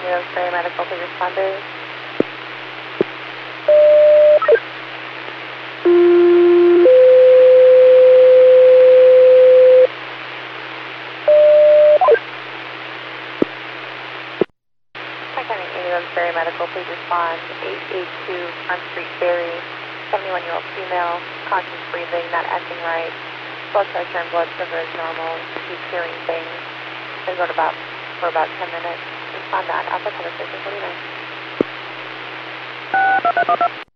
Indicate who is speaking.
Speaker 1: New York Medical, please responding. Hi, County New York Medical, please respond. 882 Front Street, Berry. 71-year-old female, conscious breathing, not acting right. Blood pressure and blood sugar is normal. She's hearing things. Been going for about 10 minutes. Respond to Alpha Cover Station 49.